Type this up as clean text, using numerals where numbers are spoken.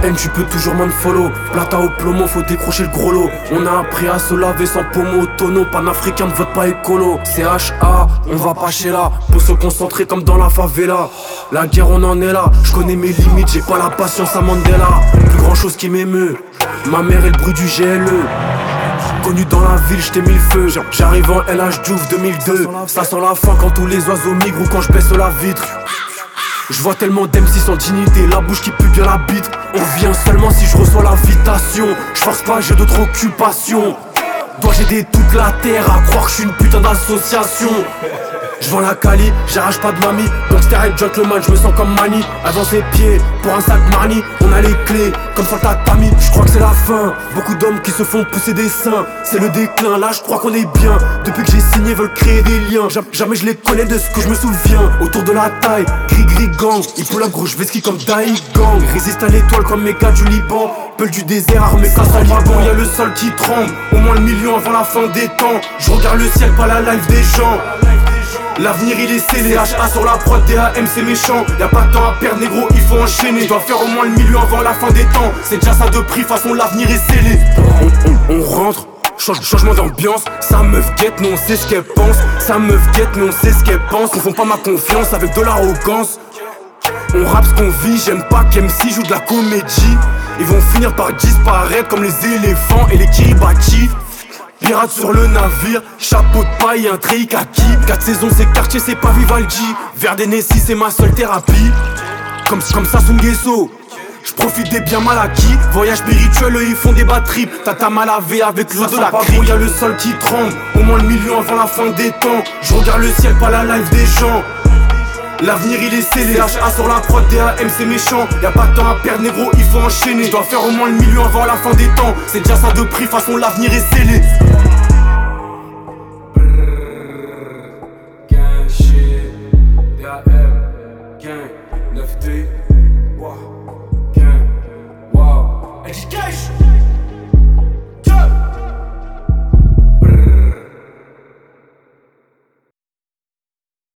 haine, tu peux toujours m'unfollow. Plata au plomo, faut décrocher le gros lot. On a appris à se laver sans pommeau, tonneau. Panafricain ne vote pas écolo. CHA, on va pas chez là. Pour se concentrer comme dans la favela. La guerre, on en est là. Je connais mes limites, j'ai pas la patience à Mandela. Plus grand chose qui m'émeut. Ma mère et le bruit du GLE. Connu dans la ville, j't'ai mis le feu. J'arrive en LH Diouf 2002. Ça sent la fin quand tous les oiseaux migrent ou quand je baisse la vitre. Je vois tellement d'MC sans dignité, la bouche qui pue bien la bite. On vient seulement si je reçois l'invitation. Je force pas, j'ai d'autres occupations. Dois j'aider toute la terre à croire que je suis une putain d'association. Je vends la Cali, j'arrache pas de mamie. Gangster et gentleman, je me sens comme Mani. Avance les pieds, pour un sac Marni. On a les clés, comme sur ta Tami. Je crois que c'est la fin, beaucoup d'hommes qui se font pousser des seins. C'est le déclin, là je crois qu'on est bien. Depuis que j'ai signé, veulent créer des liens. Jamais je les connais de ce que je me souviens. Autour de la taille, gris gang. Il pull up gros, je vais ski comme Daï Gang. Résiste à l'étoile comme mes gars du Liban. Peul du désert, armé ça sent pas bon. Y'a le sol qui tremble, au moins le million avant la fin des temps. Je regarde le ciel, pas la live des gens. L'avenir il est scellé, HA sur la prod, DAM c'est méchant. Y'a pas de temps à perdre négro, il faut enchaîner. Je dois faire au moins le million avant la fin des temps. C'est déjà ça de prix, façon l'avenir est scellé. On rentre, changement d'ambiance. Sa meuf guette, nous on sait ce qu'elle pense. Sa meuf guette, nous on sait ce qu'elle pense. Confond pas ma confiance avec de l'arrogance. On rappe ce qu'on vit, j'aime pas qu'MC joue de la comédie. Ils vont finir par disparaître comme les éléphants et les Kiribati. Pirate sur le navire, chapeau de paille, un treillis kaki. 4 saisons c'est quartier, c'est pas Vivaldi. Vers des Nessie c'est ma seule thérapie. Comme ça Sungesso. J'profite des biens mal acquis. Voyage spirituel, eux ils font des bad trips. T'as mal lavé avec l'eau de la crique. Y'a le sol qui tremble, au moins le million avant la fin des temps. Je regarde le ciel, pas la live des gens. L'avenir il est scellé, HA sur la prod, DAM c'est méchant. Y'a pas de temps à perdre négro, il faut enchaîner. Je dois faire au moins le million avant la fin des temps. C'est déjà ça de prix, façon l'avenir est scellé.